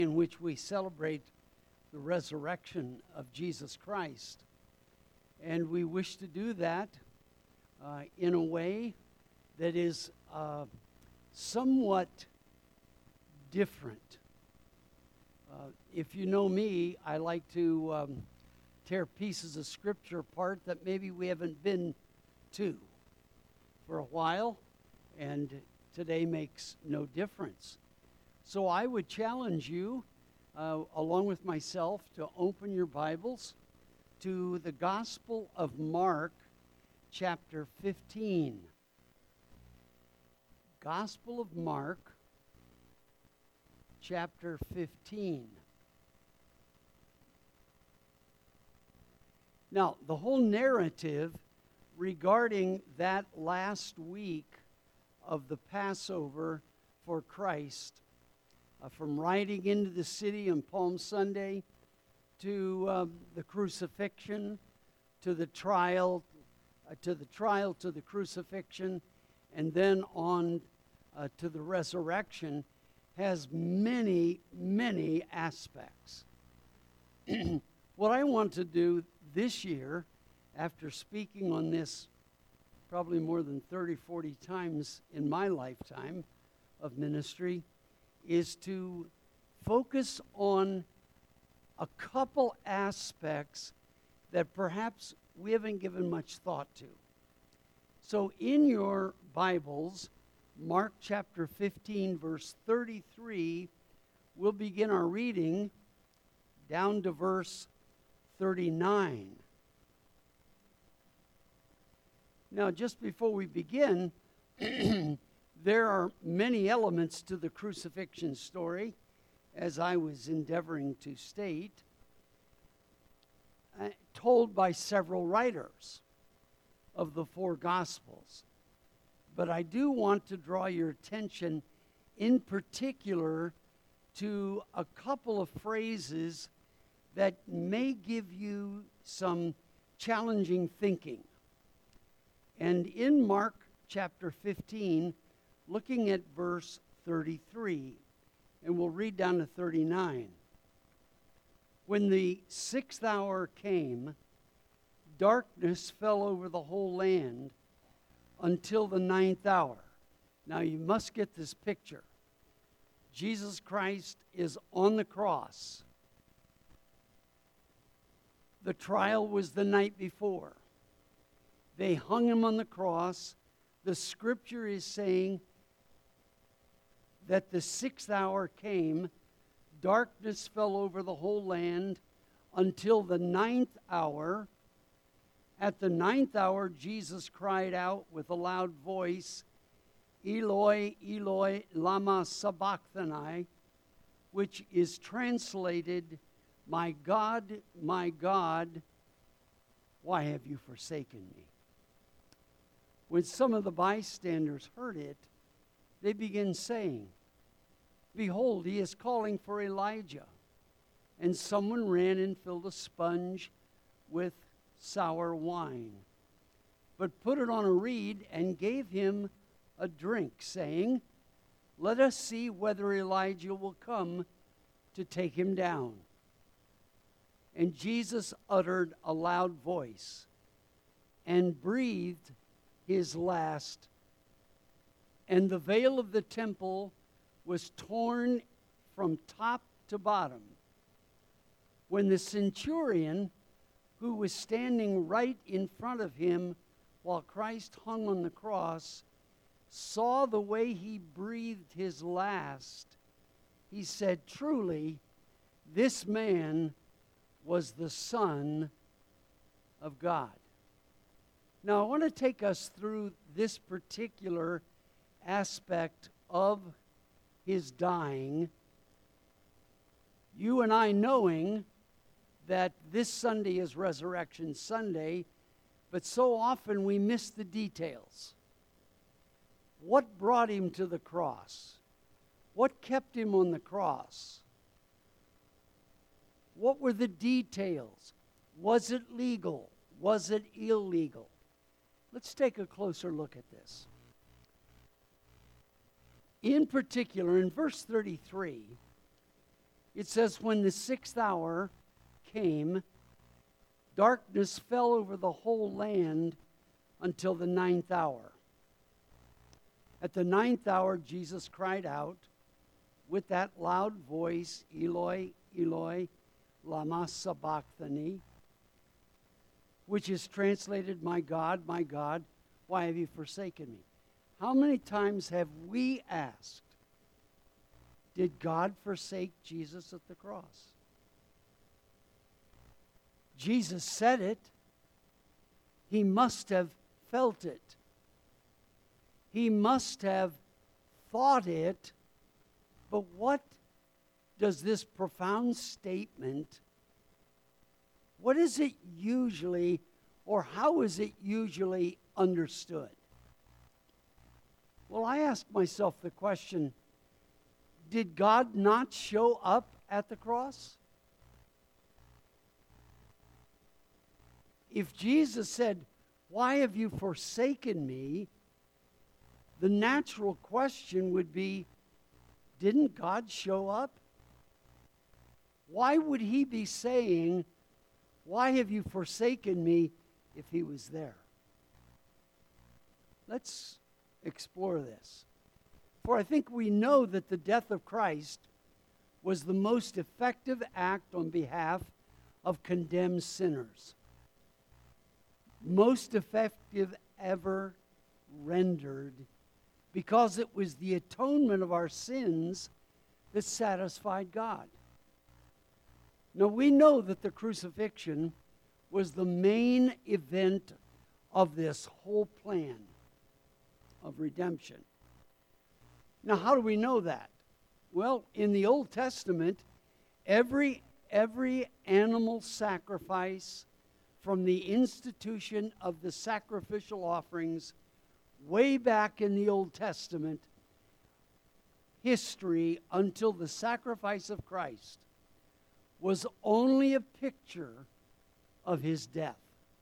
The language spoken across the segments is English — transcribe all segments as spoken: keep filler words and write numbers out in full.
in which we celebrate the resurrection of Jesus Christ. And we wish to do that uh, in a way that is uh, somewhat different. Uh, if you know me, I like to um, tear pieces of Scripture apart that maybe we haven't been to for a while, and today makes no difference. So I would challenge you, uh, along with myself, to open your Bibles to the Gospel of Mark, chapter fifteen. Gospel of Mark, chapter fifteen. Now, the whole narrative regarding that last week of the Passover for Christ, uh, from riding into the city on Palm Sunday to uh, the crucifixion, to the trial, uh, to the trial, to the crucifixion, and then on uh, to the resurrection, has many, many aspects. What I want to do this year, after speaking on this probably more than thirty, forty times in my lifetime of ministry, is to focus on a couple aspects that perhaps we haven't given much thought to. So in your Bibles, Mark chapter fifteen, verse thirty-three, we'll begin our reading down to verse thirty-nine. Now, just before we begin, there are many elements to the crucifixion story, as I was endeavoring to state, uh, told by several writers of the four Gospels. But I do want to draw your attention in particular to a couple of phrases that may give you some challenging thinking. And in Mark chapter fifteen, looking at verse thirty-three, and we'll read down to thirty-nine. When the sixth hour came, darkness fell over the whole land until the ninth hour. Now you must get this picture. Jesus Christ is on the cross. The trial was the night before. They hung him on the cross. The scripture is saying that the sixth hour came, darkness fell over the whole land until the ninth hour. At the ninth hour, Jesus cried out with a loud voice, Eloi, Eloi, lama sabachthani, which is translated, My God, my God, why have you forsaken me? When some of the bystanders heard it, they began saying, Behold, he is calling for Elijah. And someone ran and filled a sponge with sour wine, but put it on a reed and gave him a drink, saying, Let us see whether Elijah will come to take him down. And Jesus uttered a loud voice and breathed his last, and the veil of the temple was torn from top to bottom. When the centurion, who was standing right in front of him while Christ hung on the cross, saw the way he breathed his last, he said, Truly, this man was the Son of God. Now, I want to take us through this particular aspect of his dying, you and I knowing that this Sunday is Resurrection Sunday, but so often we miss the details. What brought him to the cross? What kept him on the cross? What were the details? Was it legal? Was it illegal? Let's take a closer look at this. In particular, in verse thirty-three, It says, when the sixth hour came, darkness fell over the whole land until the ninth hour. At the ninth hour, Jesus cried out with that loud voice, Eloi, Eloi, lama sabachthani, which is translated, my God, my God, why have you forsaken me? How many times have we asked, did God forsake Jesus at the cross? Jesus said it. He must have felt it. He must have thought it. But what does this profound statement, what is it usually, or how is it usually understood? Well, I ask myself the question, did God not show up at the cross? If Jesus said, why have you forsaken me? The natural question would be, didn't God show up? Why would he be saying, why have you forsaken me, if he was there? Let's explore this. For I think we know that the death of Christ was the most effective act on behalf of condemned sinners. Most effective ever rendered, because it was the atonement of our sins that satisfied God. Now we know that the crucifixion was the main event of this whole plan of redemption. Now, how do we know that? Well, in the Old Testament, every, every animal sacrifice from the institution of the sacrificial offerings way back in the Old Testament history until the sacrifice of Christ was only a picture of his death.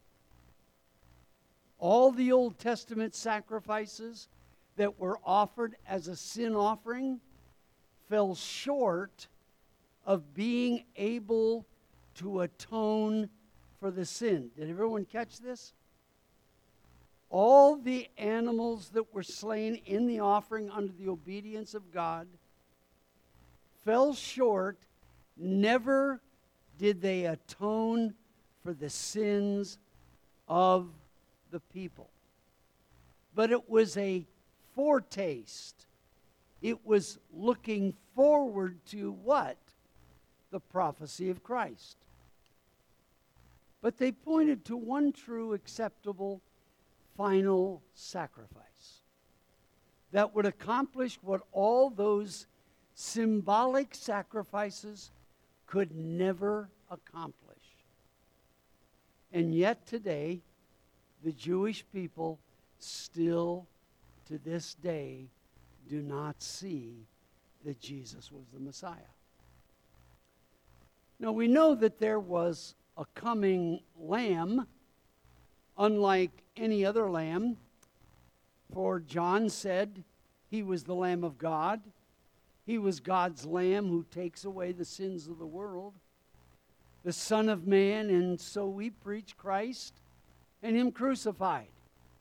All the Old Testament sacrifices that were offered as a sin offering fell short of being able to atone for the sin. Did everyone catch this? All the animals that were slain in the offering under the obedience of God fell short. Never did they atone for the sins of the people. But it was a foretaste. It was looking forward to what? The prophecy of Christ. But they pointed to one true, acceptable, final sacrifice that would accomplish what all those symbolic sacrifices could never accomplish. And yet today, the Jewish people still, to this day, do not see that Jesus was the Messiah. Now, we know that there was a coming lamb, unlike any other lamb, for John said he was the Lamb of God. He was God's Lamb who takes away the sins of the world, the Son of Man, and so we preach Christ and him crucified.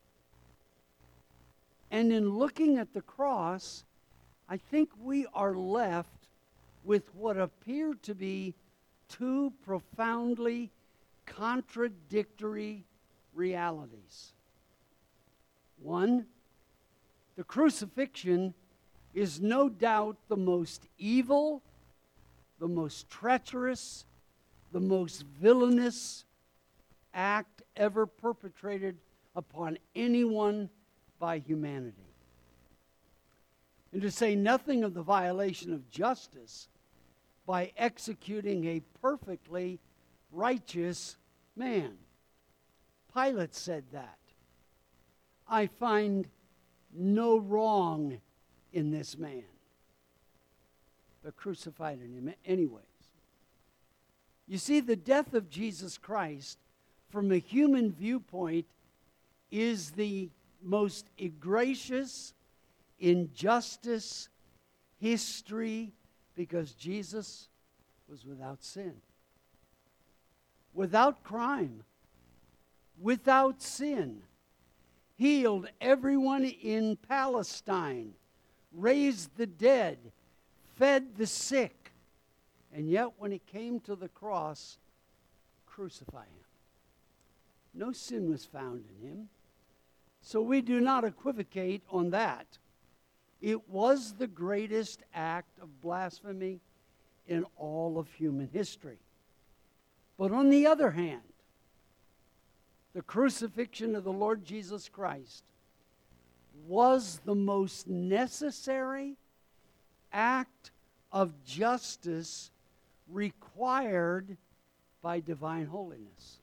And in looking at the cross, I think we are left with what appear to be two profoundly contradictory realities. One, the crucifixion is no doubt the most evil, the most treacherous, the most villainous act ever perpetrated upon anyone by humanity. And to say nothing of the violation of justice by executing a perfectly righteous man. Pilate said that. I find no wrong in this man. But crucified him anyways. You see, the death of Jesus Christ, from a human viewpoint, is the most egregious injustice history, because Jesus was without sin, without crime, without sin. Healed everyone in Palestine, raised the dead, fed the sick, and yet when it came to the cross, crucify him. No sin was found in him. So we do not equivocate on that. It was the greatest act of blasphemy in all of human history. But on the other hand, the crucifixion of the Lord Jesus Christ was the most necessary act of justice required by divine holiness.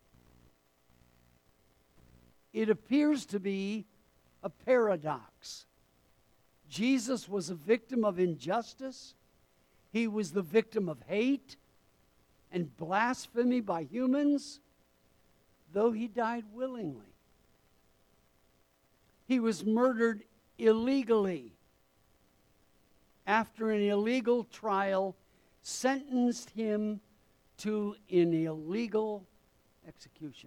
It appears to be a paradox. Jesus was a victim of injustice. He was the victim of hate and blasphemy by humans, though he died willingly. He was murdered illegally after an illegal trial sentenced him to an illegal execution.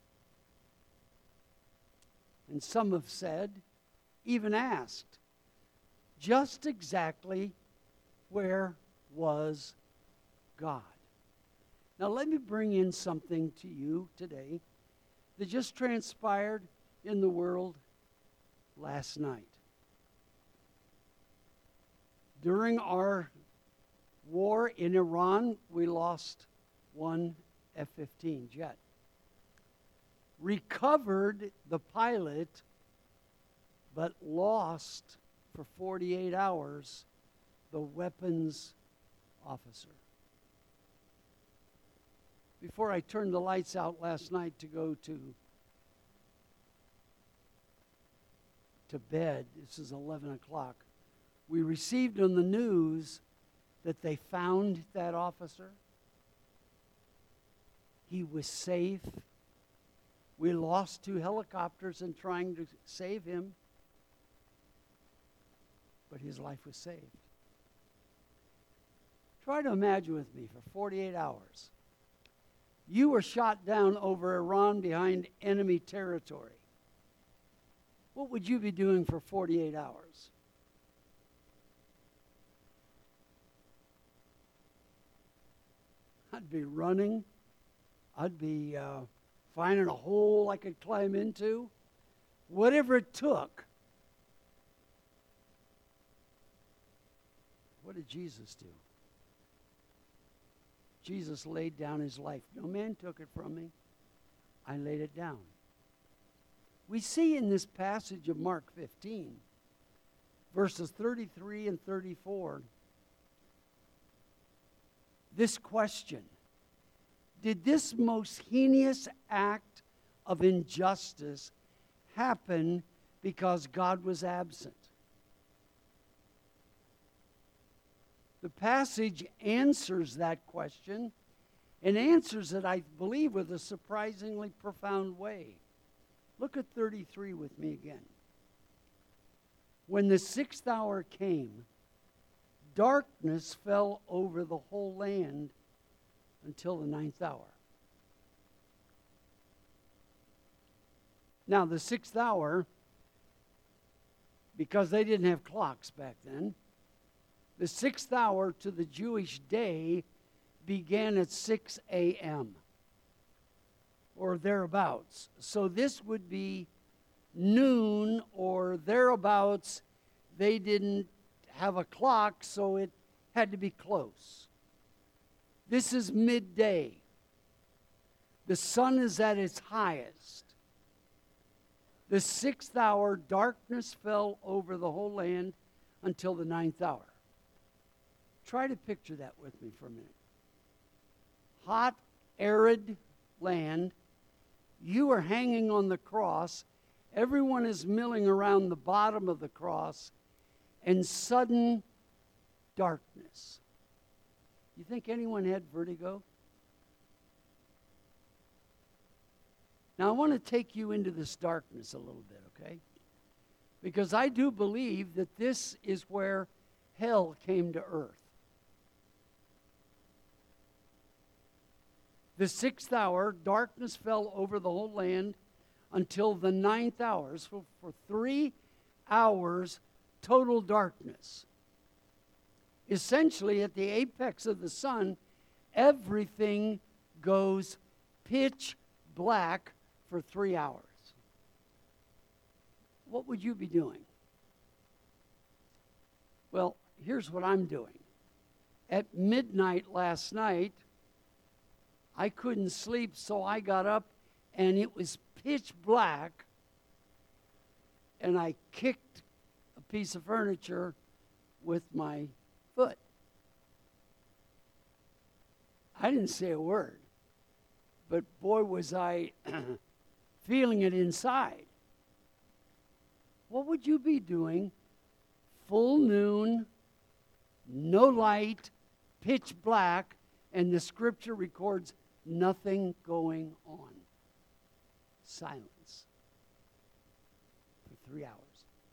And some have said, even asked, just exactly where was God? Now let me bring in something to you today that just transpired in the world last night. During our war in Iran, we lost one F fifteen jet. Recovered the pilot, but lost for forty-eight hours the weapons officer. Before I turned the lights out last night to go to, to bed, this is eleven o'clock, we received on the news that they found that officer. He was safe. We lost two helicopters in trying to save him, but his life was saved. Try to imagine with me for forty-eight hours. You were shot down over Iran behind enemy territory. What would you be doing for forty-eight hours? I'd be running. I'd be uh, finding a hole I could climb into. Whatever it took. What did Jesus do? Jesus laid down his life. No man took it from me. I laid it down. We see in this passage of Mark fifteen, verses thirty-three and thirty-four, this question: did this most heinous act of injustice happen because God was absent? The passage answers that question and answers it, I believe, with a surprisingly profound way. Look at thirty-three with me again. When the sixth hour came, darkness fell over the whole land until the ninth hour. Now, the sixth hour, because they didn't have clocks back then, the sixth hour to the Jewish day began at six a.m. or thereabouts. So this would be noon or thereabouts. They didn't have a clock, so it had to be close. This is midday. The sun is at its highest. The sixth hour, darkness fell over the whole land until the ninth hour. Try to picture that with me for a minute. Hot, arid land. You are hanging on the cross. Everyone is milling around the bottom of the cross. And sudden darkness. You think anyone had vertigo? Now, I want to take you into this darkness a little bit, okay? Because I do believe that this is where hell came to earth. The sixth hour, darkness fell over the whole land until the ninth hour. So for three hours, total darkness. Essentially, at the apex of the sun, everything goes pitch black for three hours. What would you be doing? Well, here's what I'm doing. At midnight last night, I couldn't sleep, so I got up, and it was pitch black, and I kicked a piece of furniture with my foot. I didn't say a word, but boy, was I feeling it inside. What would you be doing? Full noon, no light, pitch black, and the scripture records nothing going on. Silence for three hours.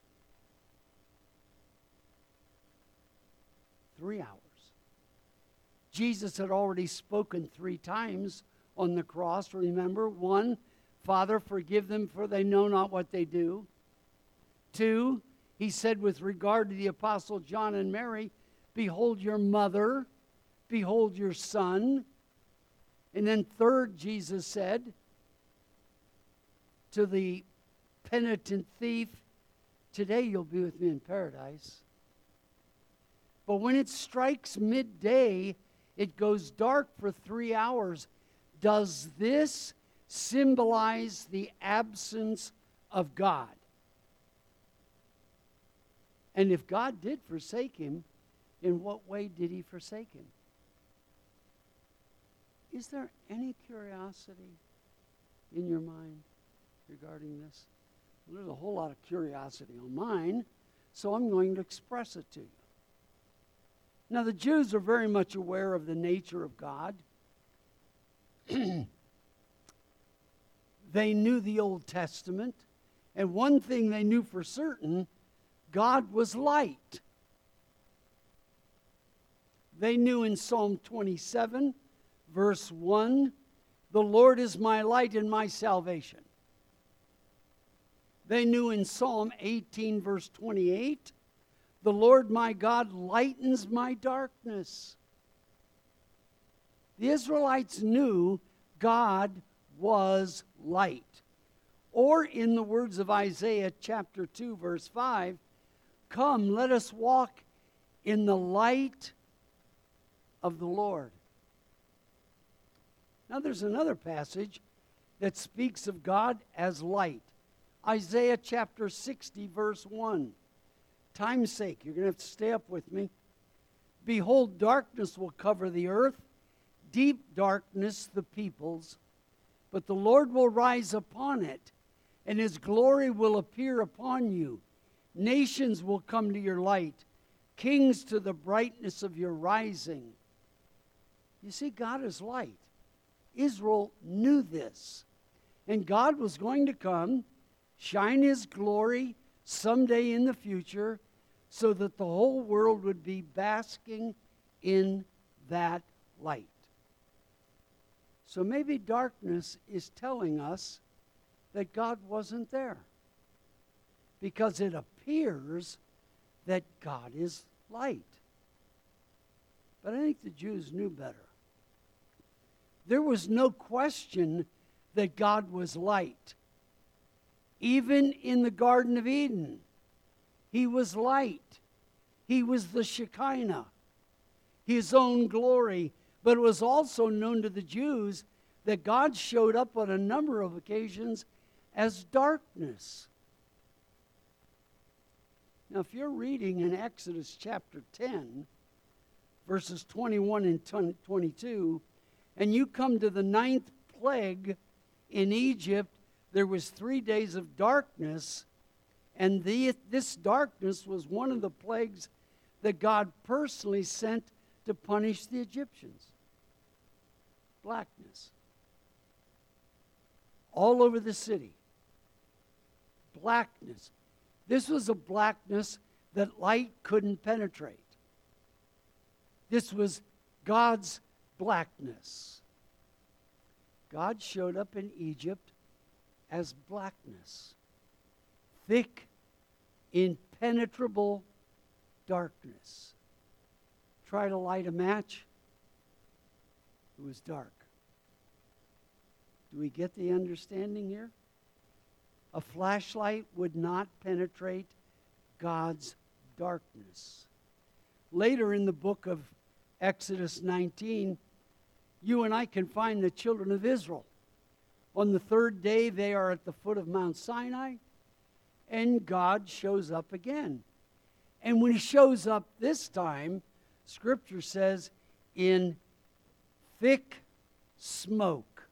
Three hours. Jesus had already spoken three times on the cross. Remember, one, Father, forgive them, for they know not what they do. Two, he said with regard to the apostle John and Mary, behold your mother, behold your son. And then third, Jesus said to the penitent thief, today you'll be with me in paradise. But when it strikes midday, it goes dark for three hours. Does this symbolize the absence of God? And if God did forsake him, in what way did he forsake him? Is there any curiosity in your mind regarding this? Well, there's a whole lot of curiosity on mine, so I'm going to express it to you. Now, the Jews are very much aware of the nature of God. They knew the Old Testament, and one thing they knew for certain, God was light. They knew in Psalm twenty-seven, verse one, the Lord is my light and my salvation. They knew in Psalm eighteen, verse twenty-eight, the Lord my God lightens my darkness. The Israelites knew God was light. Or in the words of Isaiah chapter two, verse five, come, let us walk in the light of the Lord. Now there's another passage that speaks of God as light. Isaiah chapter sixty, verse one. Time's sake, you're going to have to stay up with me. Behold, darkness will cover the earth, deep darkness the peoples, but the Lord will rise upon it, and his glory will appear upon you. Nations will come to your light, kings to the brightness of your rising. You see, God is light. Israel knew this. And God was going to come, shine his glory someday in the future, so that the whole world would be basking in that light. So maybe darkness is telling us that God wasn't there, because it appears that God is light. But I think the Jews knew better. There was no question that God was light. Even in the Garden of Eden, he was light. He was the Shekinah, his own glory. But it was also known to the Jews that God showed up on a number of occasions as darkness. Now, if you're reading in Exodus chapter ten, verses twenty-one and twenty-two, and you come to the ninth plague in Egypt, there was three days of darkness, and the, this darkness was one of the plagues that God personally sent to punish the Egyptians. Blackness. All over the city. Blackness. This was a blackness that light couldn't penetrate. This was God's blackness. God showed up in Egypt as blackness, thick, impenetrable darkness. Try to light a match, it was dark. Do we get the understanding here? A flashlight would not penetrate God's darkness. Later in the book of Exodus nineteen, you and I can find the children of Israel. On the third day, they are at the foot of Mount Sinai, and God shows up again. And when he shows up this time, Scripture says, in thick smoke.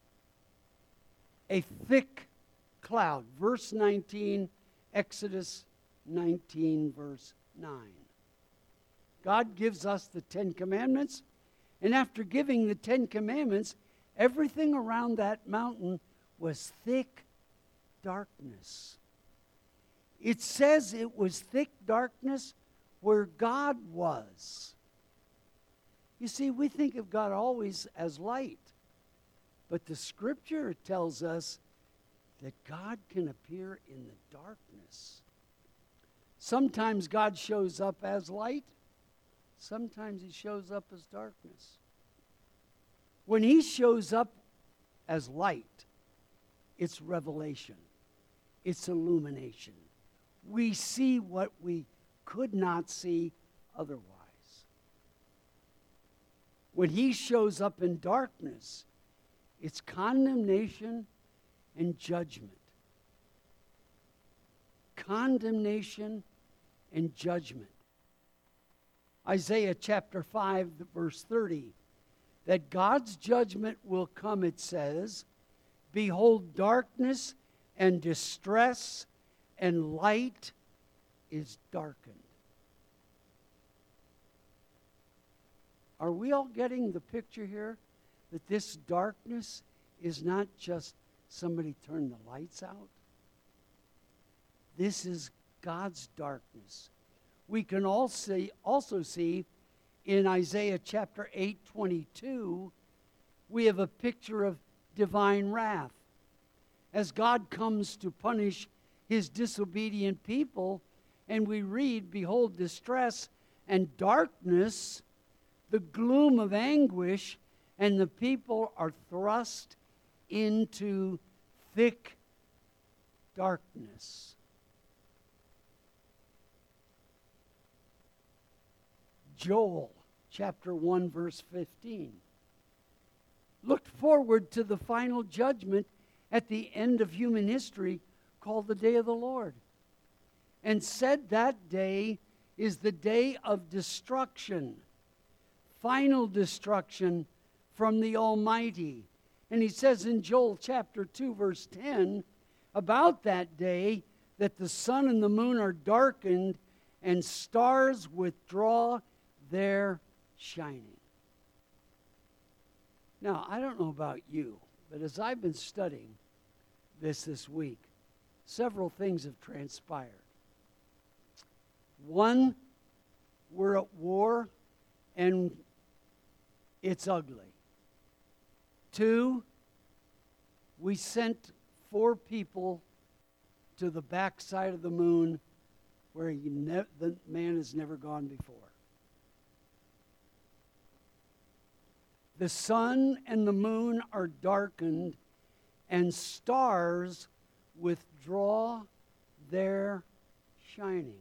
A thick cloud. Verse nineteen, Exodus nineteen, verse nine. God gives us the Ten Commandments, and after giving the Ten Commandments, everything around that mountain was thick darkness. It says it was thick darkness where God was. You see, we think of God always as light, but the Scripture tells us that God can appear in the darkness. Sometimes God shows up as light. Sometimes he shows up as darkness. When he shows up as light, it's revelation. It's illumination. We see what we could not see otherwise. When he shows up in darkness, it's condemnation and judgment. Condemnation and judgment. Isaiah chapter five, verse thirty, that God's judgment will come, it says, behold, darkness and distress and light is darkened. Are we all getting the picture here? That this darkness is not just somebody turned the lights out. This is God's darkness. We can also also see in Isaiah chapter eight, twenty-two, we have a picture of divine wrath. As God comes to punish his disobedient people, and we read, behold, distress and darkness, the gloom of anguish, and the people are thrust into thick darkness. Joel chapter one, verse fifteen, looked forward to the final judgment at the end of human history called the day of the Lord, and said that day is the day of destruction, final destruction from the Almighty. And he says in Joel chapter two, verse ten, about that day that the sun and the moon are darkened and stars withdraw their shining. Now, I don't know about you, but as I've been studying this this week, several things have transpired. One, we're at war and it's ugly. Two, we sent four people to the backside of the moon where he ne- the man has never gone before. The sun and the moon are darkened, and stars withdraw their shining.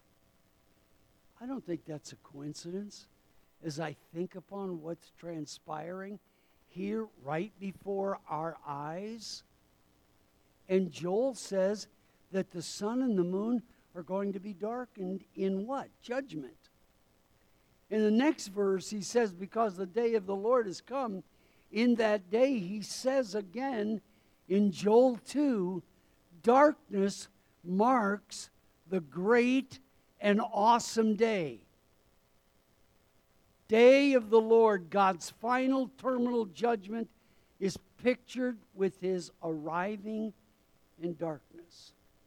I don't think that's a coincidence as I think upon what's transpiring here right before our eyes. And Joel says that the sun and the moon are going to be darkened in what? Judgment. In the next verse, he says, because the day of the Lord has come, in that day, he says again in Joel two, darkness marks the great and awesome day. Day of the Lord, God's final terminal judgment, is pictured with his arriving in darkness.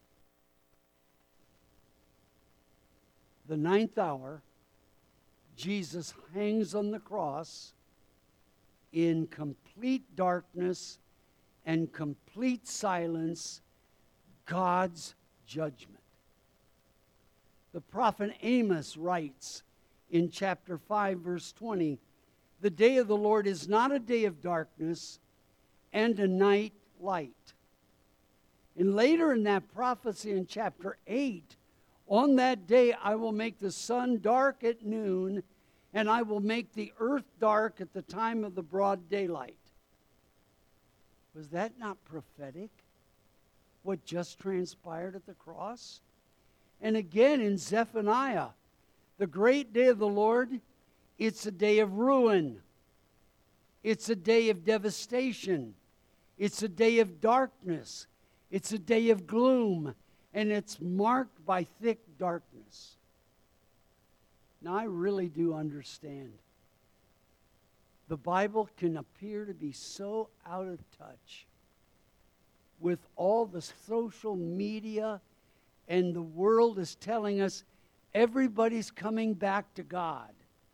The ninth hour, Jesus hangs on the cross, in complete darkness and complete silence God's judgment. The prophet Amos writes in chapter five, verse twenty, "The day of the Lord is not a day of darkness and a night light." And later in that prophecy in chapter eight, "On that day I will make the sun dark at noon, and I will make the earth dark at the time of the broad daylight." Was that not prophetic? What just transpired at the cross? And again in Zephaniah, "The great day of the Lord, it's a day of ruin. It's a day of devastation. It's a day of darkness. It's a day of gloom, and it's marked by thick darkness." Now, I really do understand. The Bible can appear to be so out of touch with all the social media, and the world is telling us everybody's coming back to God.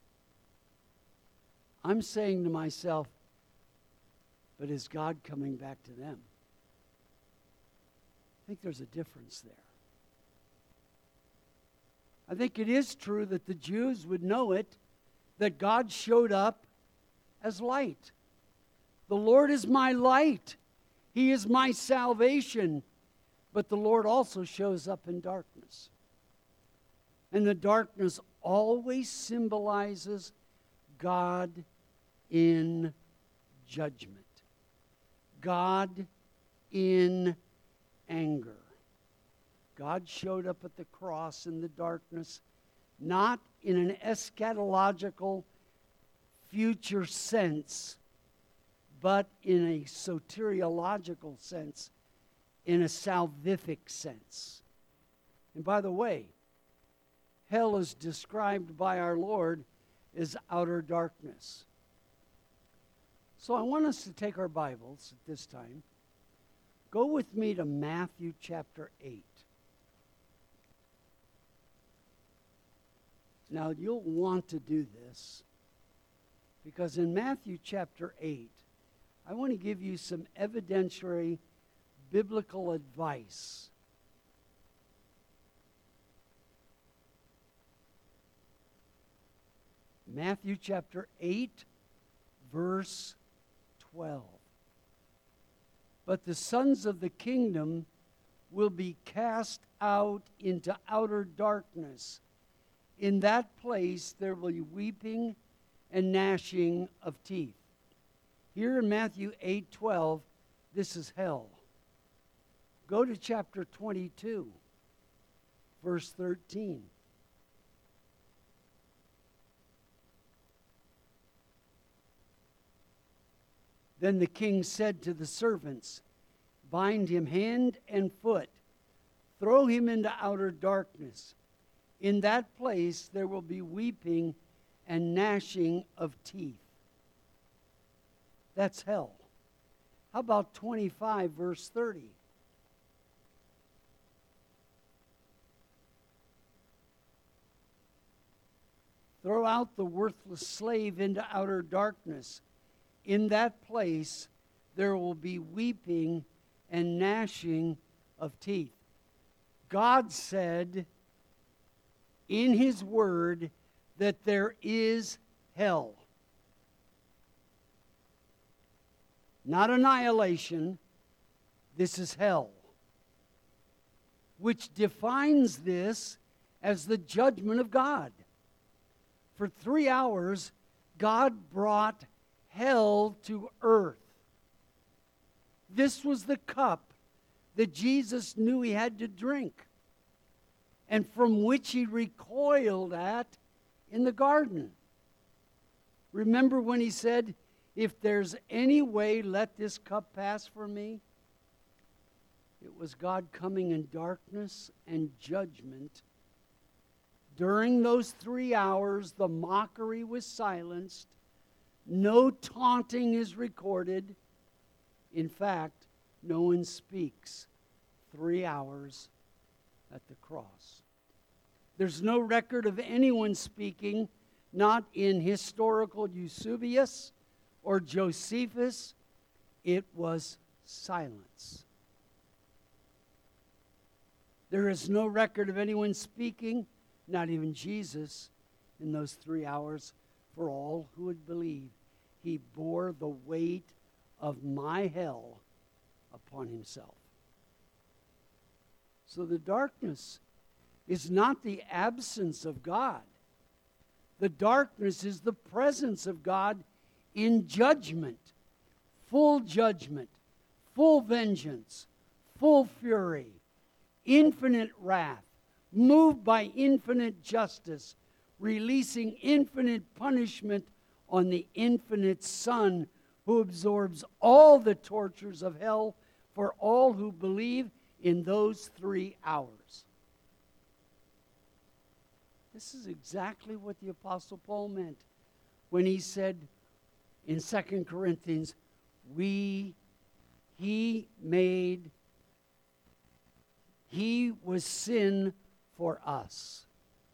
I'm saying to myself, but is God coming back to them? I think there's a difference there. I think it is true that the Jews would know it, that God showed up as light. The Lord is my light. He is my salvation. But the Lord also shows up in darkness. And the darkness always symbolizes God in judgment. God in anger. God showed up at the cross in the darkness, not in an eschatological future sense, but in a soteriological sense, in a salvific sense. And by the way, hell is described by our Lord as outer darkness. So I want us to take our Bibles at this time. Go with me to Matthew chapter eight. Now, you'll want to do this because in Matthew chapter eight, I want to give you some evidentiary biblical advice. Matthew chapter eight, verse twelve. "But the sons of the kingdom will be cast out into outer darkness. In that place there will be weeping and gnashing of teeth." Here in Matthew eight twelve, this is hell. Go to chapter twenty-two, verse thirteen. "Then the king said to the servants, 'Bind him hand and foot, throw him into outer darkness. In that place there will be weeping and gnashing of teeth.'" That's hell. How about twenty-five, verse thirty? "Throw out the worthless slave into outer darkness. In that place there will be weeping and gnashing of teeth." God said in His Word that there is hell. Not annihilation, this is hell, which defines this as the judgment of God. For three hours, God brought hell to earth. This was the cup that Jesus knew He had to drink, and from which He recoiled at in the garden. Remember when He said, "If there's any way, let this cup pass from me"? It was God coming in darkness and judgment. During those three hours, the mockery was silenced. No taunting is recorded. In fact, no one speaks three hours at the cross. There's no record of anyone speaking, not in historical Eusebius or Josephus, it was silence. There is no record of anyone speaking, not even Jesus, in those three hours for all who would believe. He bore the weight of my hell upon himself. So the darkness is not the absence of God. The darkness is the presence of God in judgment, full judgment, full vengeance, full fury, infinite wrath, moved by infinite justice, releasing infinite punishment on the infinite Son who absorbs all the tortures of hell for all who believe in those three hours. This is exactly what the Apostle Paul meant when he said in Second Corinthians, we, he made, he was sin for us.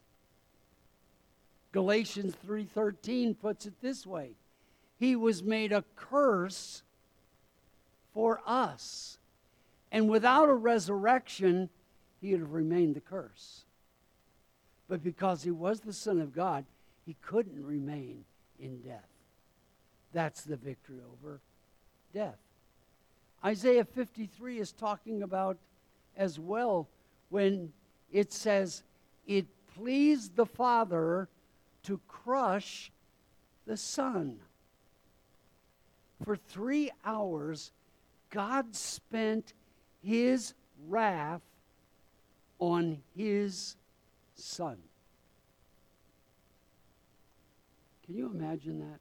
Galatians three thirteen puts it this way. He was made a curse for us. And without a resurrection, he would have remained the curse. But because he was the Son of God, he couldn't remain in death. That's the victory over death. Isaiah fifty-three is talking about as well when it says, it pleased the Father to crush the Son. For three hours, God spent his wrath on his Son. Can you imagine that?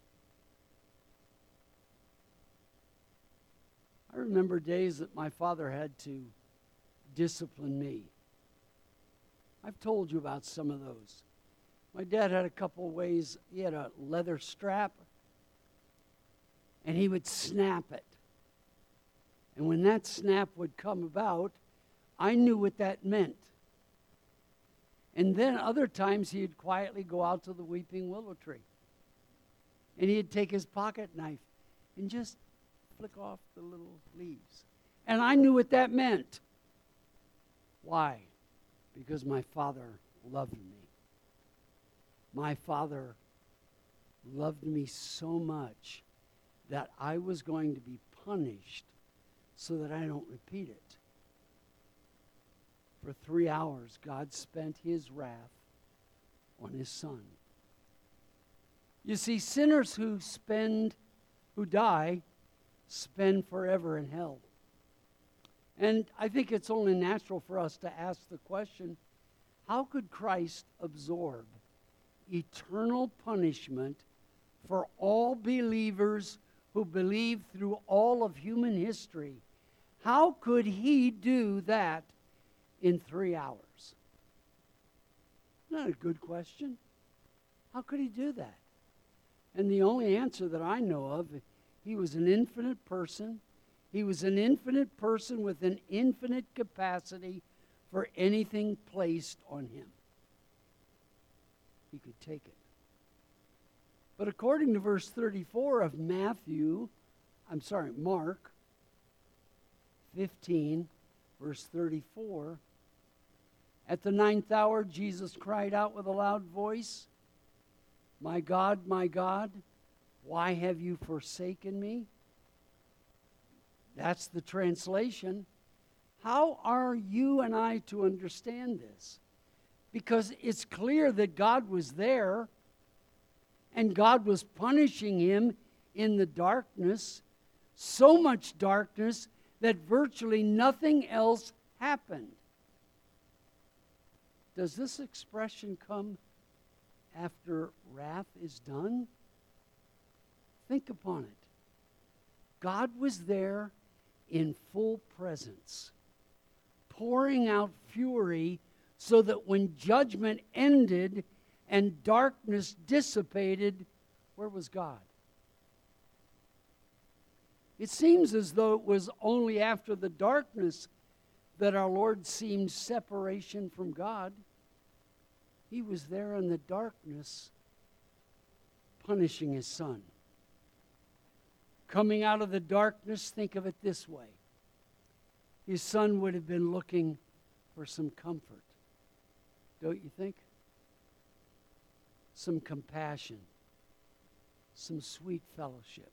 I remember days that my father had to discipline me. I've told you about some of those. My dad had a couple of ways. He had a leather strap, and he would snap it. And when that snap would come about, I knew what that meant. And then other times he'd quietly go out to the weeping willow tree. And he'd take his pocket knife and just flick off the little leaves. And I knew what that meant. Why? Because my father loved me. My father loved me so much that I was going to be punished so that I don't repeat it. For three hours, God spent his wrath on his Son. You see, sinners who spend, who die, spend forever in hell. And I think it's only natural for us to ask the question, how could Christ absorb eternal punishment for all believers who believe through all of human history? How could he do that in three hours? Not a good question. How could he do that? And the only answer that I know of, he was an infinite person. He was an infinite person with an infinite capacity for anything placed on him. He could take it. But according to verse thirty-four of Matthew, I'm sorry, Mark fifteen, verse thirty-four, at the ninth hour, Jesus cried out with a loud voice, "My God, my God, why have you forsaken me?" That's the translation. How are you and I to understand this? Because it's clear that God was there and God was punishing him in the darkness, so much darkness that virtually nothing else happened. Does this expression come after wrath is done? Think upon it. God was there in full presence, pouring out fury so that when judgment ended and darkness dissipated, where was God? It seems as though it was only after the darkness that our Lord seemed separation from God. He was there in the darkness, punishing his Son. coming out of the darkness, think of it this way. His son would have been looking for some comfort, don't you think? Some compassion, some sweet fellowship.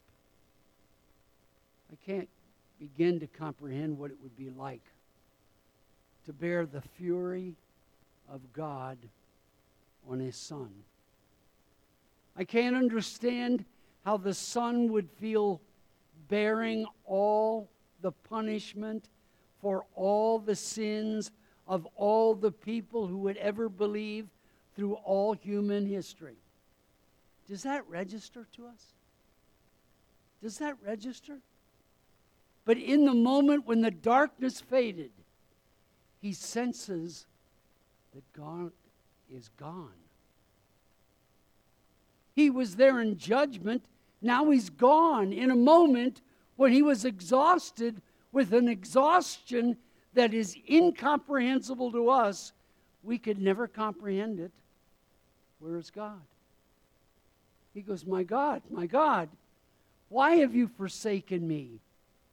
I can't begin to comprehend what it would be like to bear the fury of God on his son. I can't understand how the son would feel bearing all the punishment for all the sins of all the people who would ever believe through all human history. Does that register to us? Does that register? But in the moment when the darkness faded, he senses that God is gone. He was there in judgment. Now he's gone in a moment when he was exhausted with an exhaustion that is incomprehensible to us. We could never comprehend it. Where is God? He goes, my God, my God, why have you forsaken me?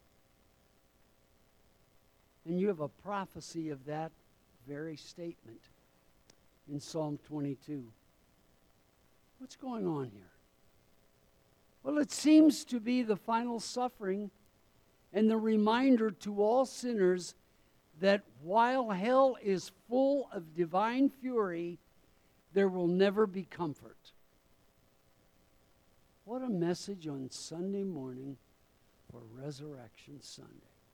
And you have a prophecy of that very statement in Psalm twenty-two. What's going on here? Well, it seems to be the final suffering and the reminder to all sinners that while hell is full of divine fury, there will never be comfort. What a message on Sunday morning for Resurrection Sunday.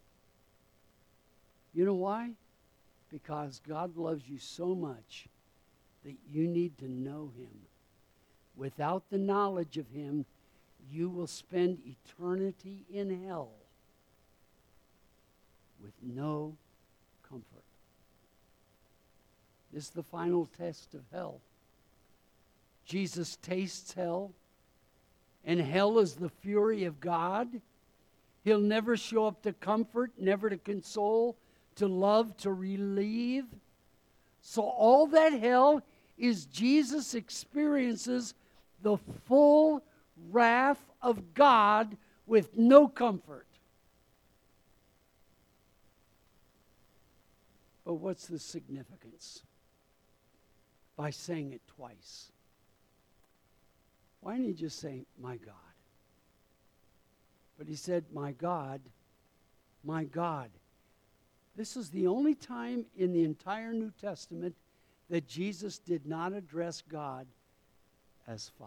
You know why? Because God loves you so much that you need to know him. Without the knowledge of him, you will spend eternity in hell with no comfort. This is the final test of hell. Jesus tastes hell, and hell is the fury of God. He'll never show up to comfort, never to console, to love, to relieve. So all that hell is Jesus experiences the full wrath of God with no comfort. But what's the significance? By saying it twice. Why didn't he just say, my God? But he said, my God, my God. This is the only time in the entire New Testament that Jesus did not address God as Father.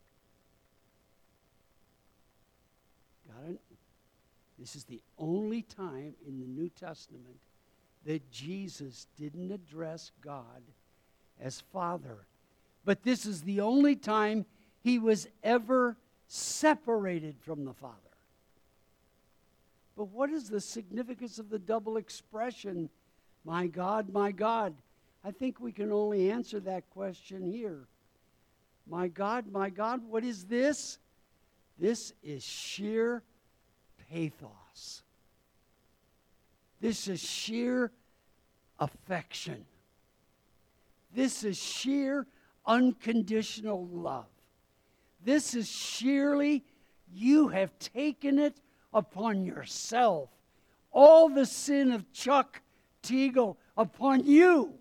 Got it? This is the only time in the New Testament that Jesus didn't address God as Father. But this is the only time he was ever separated from the Father. But what is the significance of the double expression, my God, my God? I think we can only answer that question here. My God, my God, what is this? This is sheer pathos. This is sheer affection. This is sheer unconditional love. This is sheerly, you have taken it upon yourself. All the sin of Chuck Teagle upon you.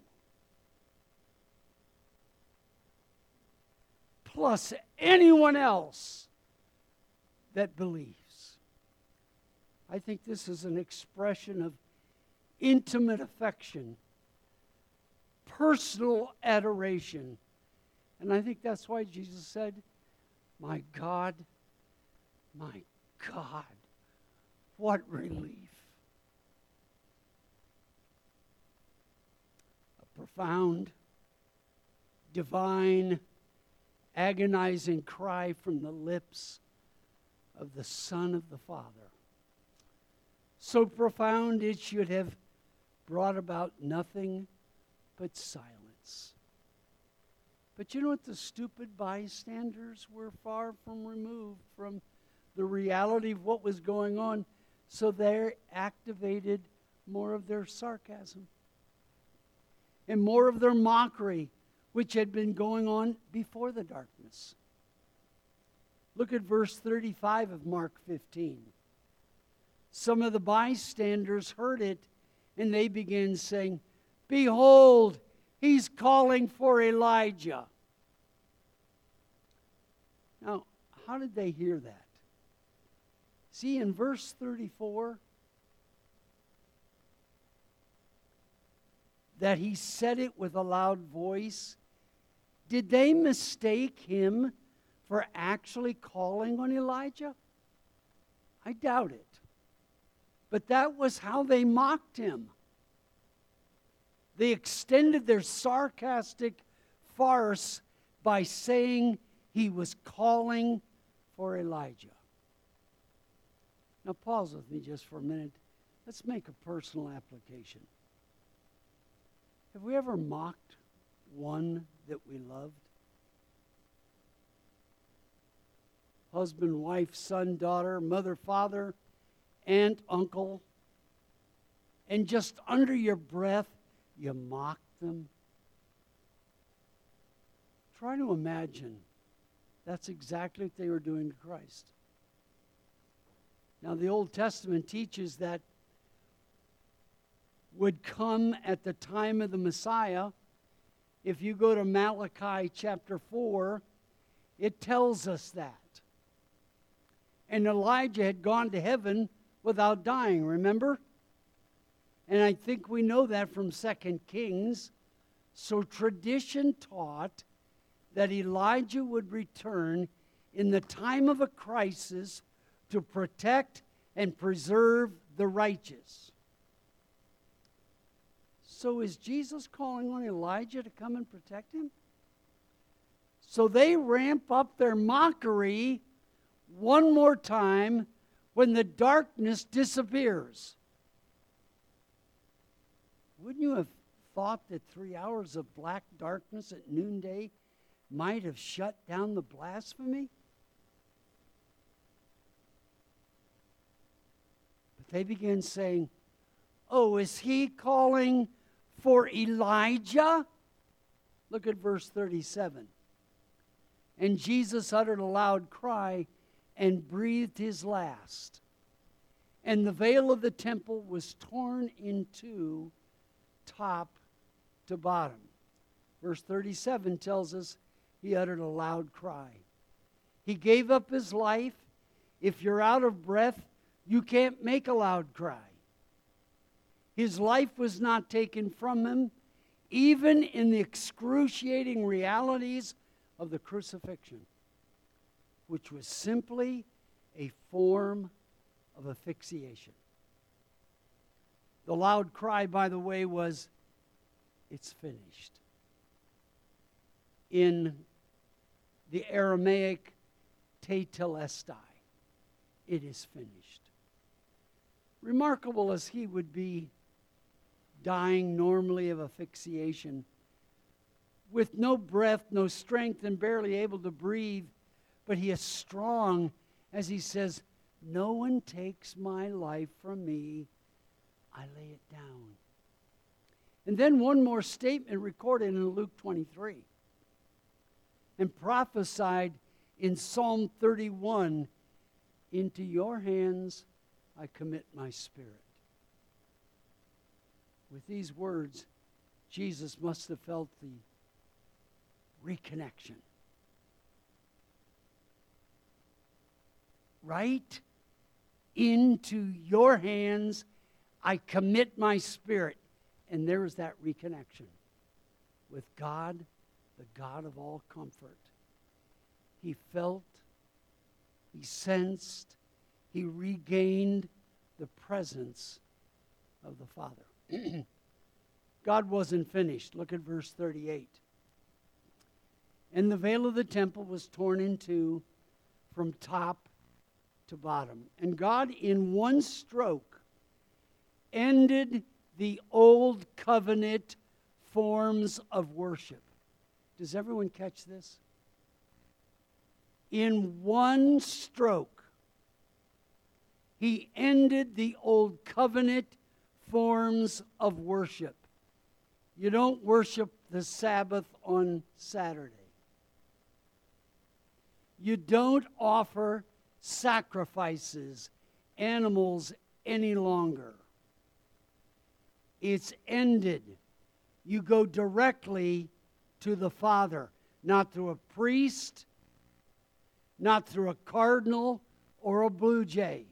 Plus anyone else that believes. I think this is an expression of intimate affection, personal adoration. And I think that's why Jesus said, my God, my God, what relief. A profound, divine, agonizing cry from the lips of the Son of the Father. So profound it should have brought about nothing but silence. But you know what? The stupid bystanders were far from removed from the reality of what was going on, so they activated more of their sarcasm and more of their mockery, which had been going on before the darkness. Look at verse thirty-five of Mark fifteen. Some of the bystanders heard it, and they began saying, "Behold, he's calling for Elijah." Now, how did they hear that? See, in verse thirty-four, that he said it with a loud voice. Did they mistake him for actually calling on Elijah? I doubt it. But that was how they mocked him. They extended their sarcastic farce by saying he was calling for Elijah. Now pause with me just for a minute. Let's make a personal application. Have we ever mocked one that we loved? Husband, wife, son, daughter, mother, father, aunt, uncle. And just under your breath, you mock them. Try to imagine that's exactly what they were doing to Christ. Now, the Old Testament teaches that would come at the time of the Messiah. If you go to Malachi chapter four, it tells us that. And Elijah had gone to heaven without dying, remember? And I think we know that from Second Kings. So tradition taught that Elijah would return in the time of a crisis to protect and preserve the righteous. So is Jesus calling on Elijah to come and protect him? So they ramp up their mockery one more time when the darkness disappears. Wouldn't you have thought that three hours of black darkness at noonday might have shut down the blasphemy? But they began saying, "Oh, is he calling for Elijah?" Look at verse thirty-seven. And Jesus uttered a loud cry and breathed his last. And the veil of the temple was torn in two, top to bottom. Verse thirty-seven tells us he uttered a loud cry. He gave up his life. If you're out of breath, you can't make a loud cry. His life was not taken from him, even in the excruciating realities of the crucifixion, which was simply a form of asphyxiation. The loud cry, by the way, was, "It's finished." In the Aramaic, tetelestai, it is finished. Remarkable as he would be, dying normally of asphyxiation, with no breath, no strength, and barely able to breathe, but he is strong as he says, "No one takes my life from me, I lay it down." And then one more statement recorded in Luke twenty-three. And prophesied in Psalm thirty-one, "Into your hands I commit my spirit." With these words, Jesus must have felt the reconnection. Right? Into your hands I commit my spirit. And there is that reconnection with God, the God of all comfort. He felt, he sensed, he regained the presence of the Father. God wasn't finished. Look at verse thirty-eight. And the veil of the temple was torn in two from top to bottom. And God, in one stroke, ended the old covenant forms of worship. Does everyone catch this? In one stroke, he ended the old covenant forms of worship. You don't worship the Sabbath on Saturday. You don't offer sacrifices, animals any longer. It's ended. You go directly to the Father, not through a priest, not through a cardinal or a blue jay.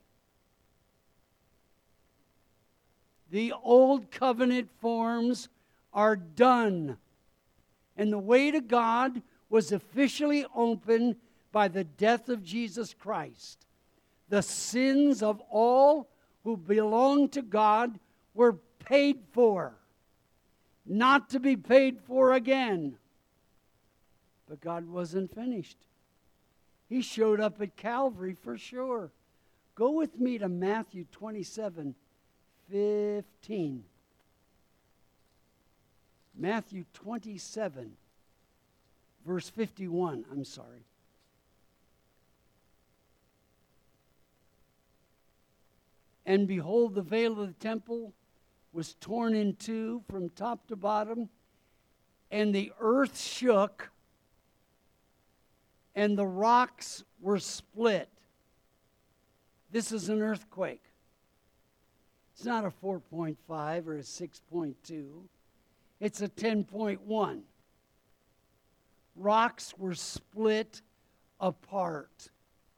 The old covenant forms are done, and the way to God was officially opened by the death of Jesus Christ. The sins of all who belong to God were paid for, not to be paid for again. But God wasn't finished. He showed up at Calvary for sure. Go with me to Matthew twenty-seven fifteen. Matthew twenty-seven, verse fifty-one. I'm sorry. And behold, the veil of the temple was torn in two from top to bottom, and the earth shook, and the rocks were split. This is an earthquake. It's not a four point five or a six point two. It's a ten point one. Rocks were split apart.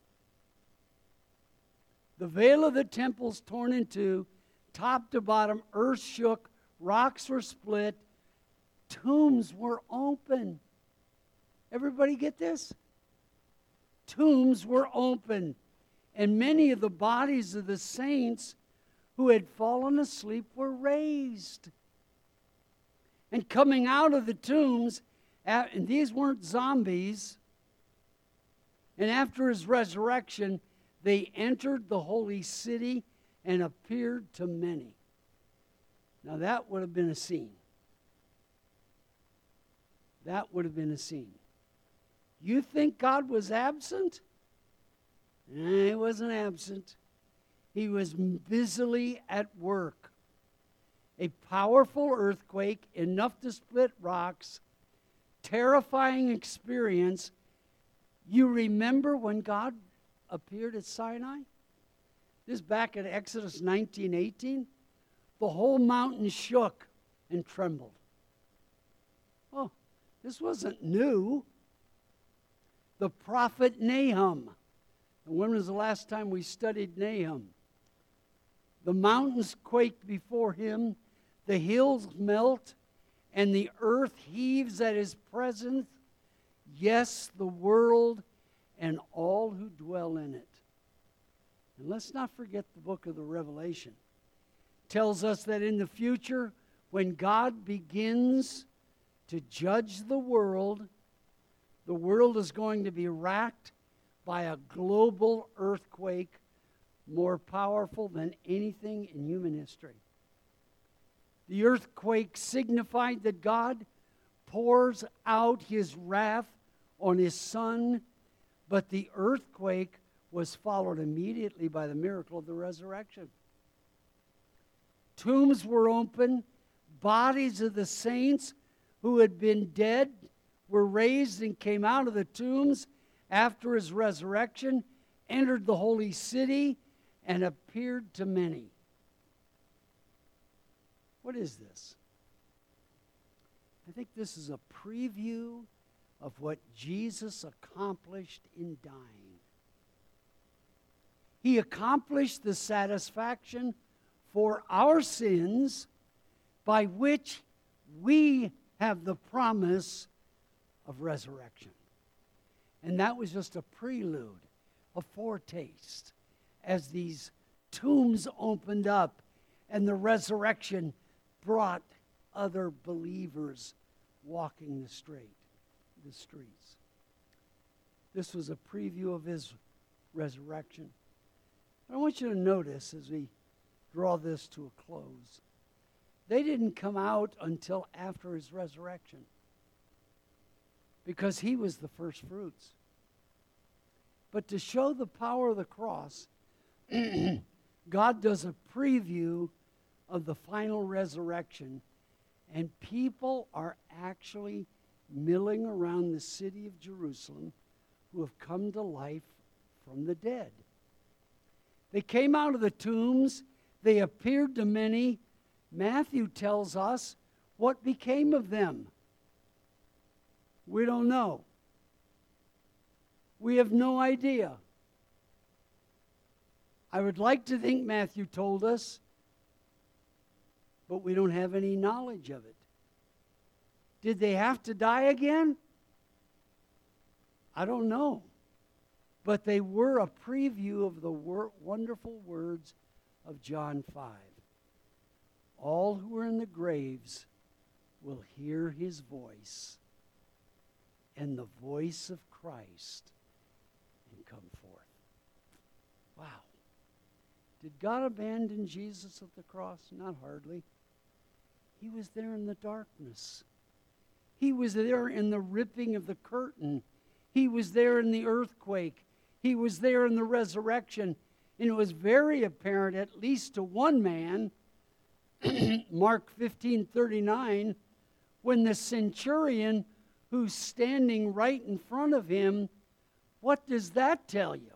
The veil of the temple's torn in two, top to bottom, earth shook, rocks were split, tombs were open. Everybody get this? Tombs were open, and many of the bodies of the saints who had fallen asleep were raised. And coming out of the tombs, and these weren't zombies, and after his resurrection, they entered the holy city and appeared to many. Now that would have been a scene. That would have been a scene. You think God was absent? Eh, he wasn't absent. He was busily at work. A powerful earthquake, enough to split rocks, terrifying experience. You remember when God appeared at Sinai? This is back at Exodus nineteen eighteen. The whole mountain shook and trembled. Oh, this wasn't new. The prophet Nahum. And when was the last time we studied Nahum? The mountains quake before him, the hills melt, and the earth heaves at his presence. Yes, the world and all who dwell in it. And let's not forget the book of the Revelation. It tells us that in the future, when God begins to judge the world, the world is going to be racked by a global earthquake more powerful than anything in human history. The earthquake signified that God pours out his wrath on his Son, but the earthquake was followed immediately by the miracle of the resurrection. Tombs were open. Bodies of the saints who had been dead were raised and came out of the tombs after his resurrection, entered the holy city, and appeared to many. What is this? I think this is a preview of what Jesus accomplished in dying. He accomplished the satisfaction for our sins by which we have the promise of resurrection. And that was just a prelude, a foretaste, as these tombs opened up and the resurrection brought other believers walking the straight, the streets. This was a preview of his resurrection. I want you to notice as we draw this to a close, they didn't come out until after his resurrection, because he was the first fruits. But to show the power of the cross, God does a preview of the final resurrection, and people are actually milling around the city of Jerusalem who have come to life from the dead. They came out of the tombs. They appeared to many. Matthew tells us what became of them. We don't know. We have no idea. I would like to think Matthew told us, but we don't have any knowledge of it. Did they have to die again? I don't know. But they were a preview of the wor- wonderful words of John five. All who are in the graves will hear his voice, and the voice of Christ, and come forth. Wow. Did God abandon Jesus at the cross? Not hardly. He was there in the darkness. He was there in the ripping of the curtain. He was there in the earthquake. He was there in the resurrection. And it was very apparent, at least to one man, Mark fifteen thirty-nine, when the centurion who's standing right in front of him, what does that tell you?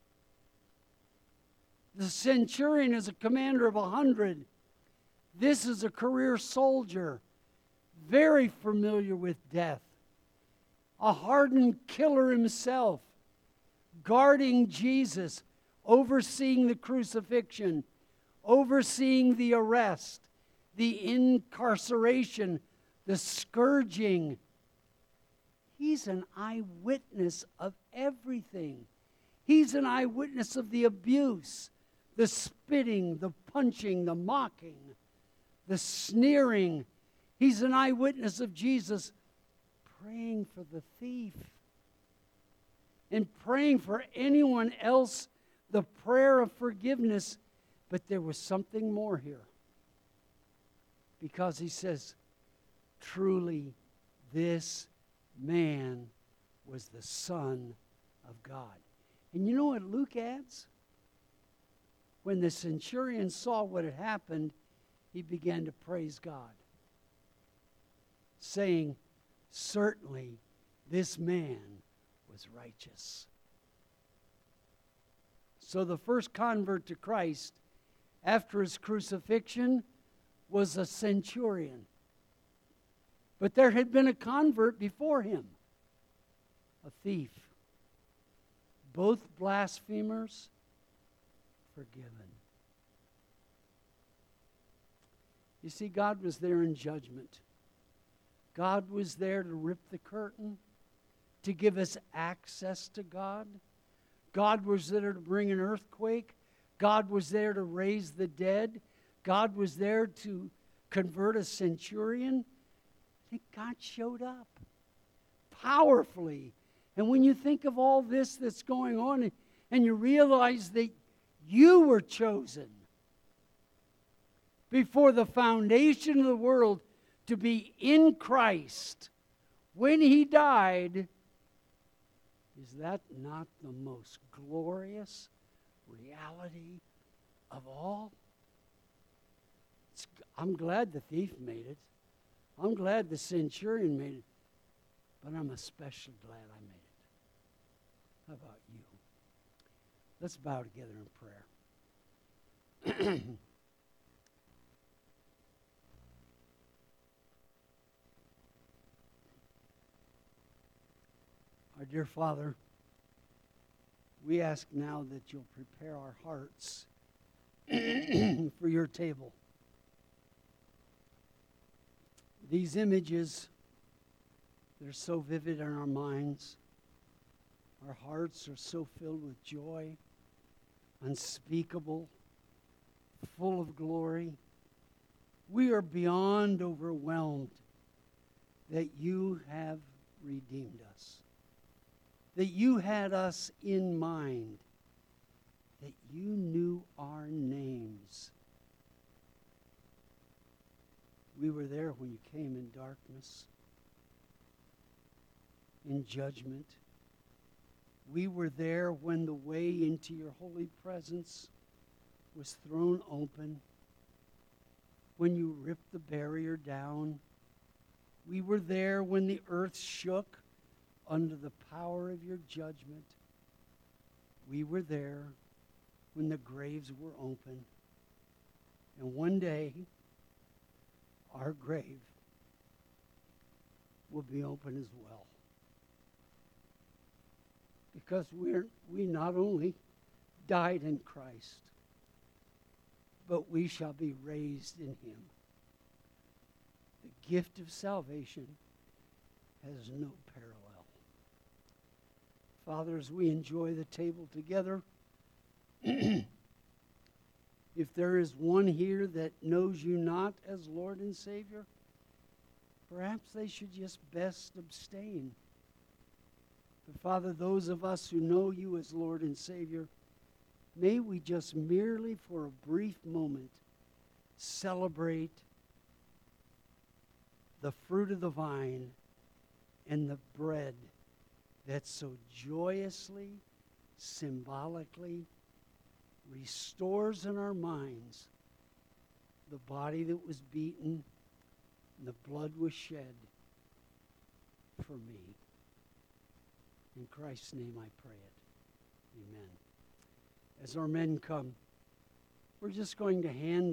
The centurion is a commander of a hundred. This is a career soldier, very familiar with death, a hardened killer himself, guarding Jesus, overseeing the crucifixion, overseeing the arrest, the incarceration, the scourging. He's an eyewitness of everything. He's an eyewitness of the abuse, the spitting, the punching, the mocking, the sneering. He's an eyewitness of Jesus praying for the thief and praying for anyone else, the prayer of forgiveness. But there was something more here, because he says, truly, this man was the Son of God. And you know what Luke adds? When the centurion saw what had happened, he began to praise God, saying, certainly this man was righteous. So the first convert to Christ after his crucifixion was a centurion. But there had been a convert before him, a thief. Both blasphemers forgiven. You see, God was there in judgment. God was there to rip the curtain, to give us access to God. God was there to bring an earthquake. God was there to raise the dead. God was there to convert a centurion. I think God showed up powerfully. And when you think of all this that's going on, and, and you realize that you were chosen before the foundation of the world to be in Christ when he died, is that not the most glorious reality of all? It's, I'm glad the thief made it. I'm glad the centurion made it. But I'm especially glad I made it. How about you? Let's bow together in prayer. Our dear Father, we ask now that you'll prepare our hearts for your table. These images, they're so vivid in our minds. Our hearts are so filled with joy, unspeakable, full of glory. We are beyond overwhelmed that you have redeemed us, that you had us in mind, that you knew our names. We were there when you came in darkness, in judgment. We were there when the way into your holy presence was thrown open, when you ripped the barrier down. We were there when the earth shook, under the power of your judgment. We were there when the graves were open. And one day, our grave will be open as well. Because we're, we not only died in Christ, but we shall be raised in him. The gift of salvation has no parallel. Father, as we enjoy the table together, if there is one here that knows you not as Lord and Savior, perhaps they should just best abstain. But Father, those of us who know you as Lord and Savior, may we just merely for a brief moment celebrate the fruit of the vine and the bread that so joyously, symbolically restores in our minds the body that was beaten and the blood was shed for me. In Christ's name I pray it. Amen. As our men come, we're just going to hand